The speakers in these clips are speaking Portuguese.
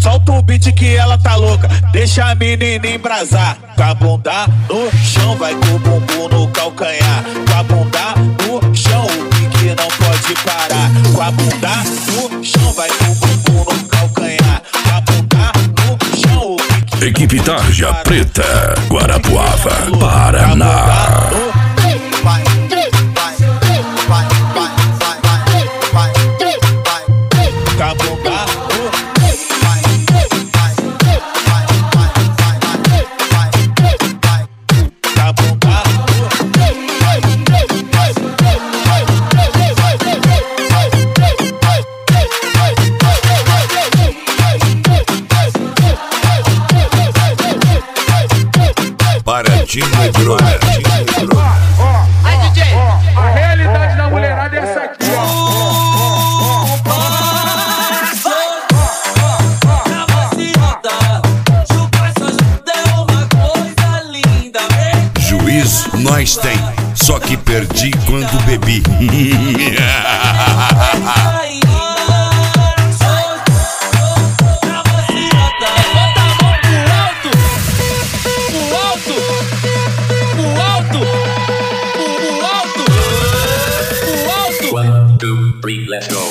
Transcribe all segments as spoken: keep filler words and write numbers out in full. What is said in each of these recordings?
solta o beat que ela tá louca. Deixa a menina embrasar. Com a bunda no chão, vai com o bumbum no calcanhar. Com a bunda no chão, o pique não pode parar. Com a bunda no chão, vai com o bumbum no calcanhar. Com a bunda no chão, o pique. Equipe Tarja Preta, Guarapuava, Paraná. Paraty Negrona. Aí, D J, a realidade da mulherada é essa aqui, ó. Juízo nós tem, só que perdi quando bebi. One, two, three, let's go.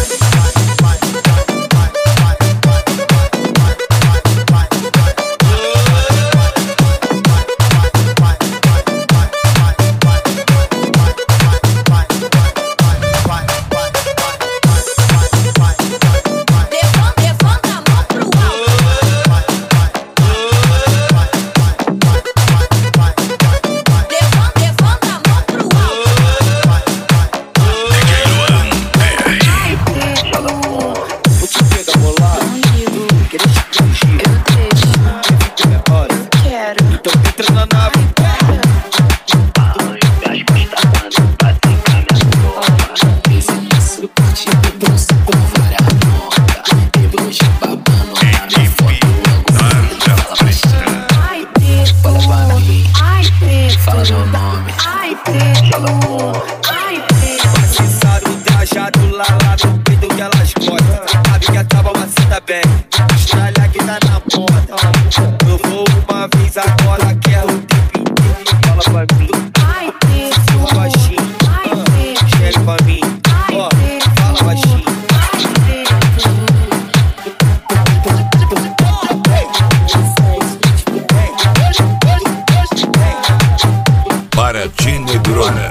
Paraty Negrona.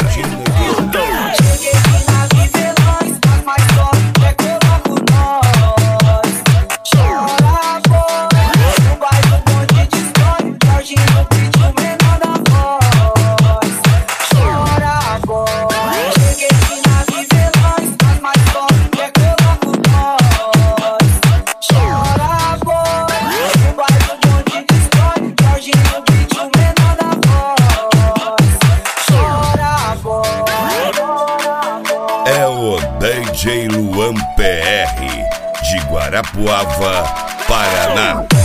É o D J Luan P R de Guarapuava, Paraná.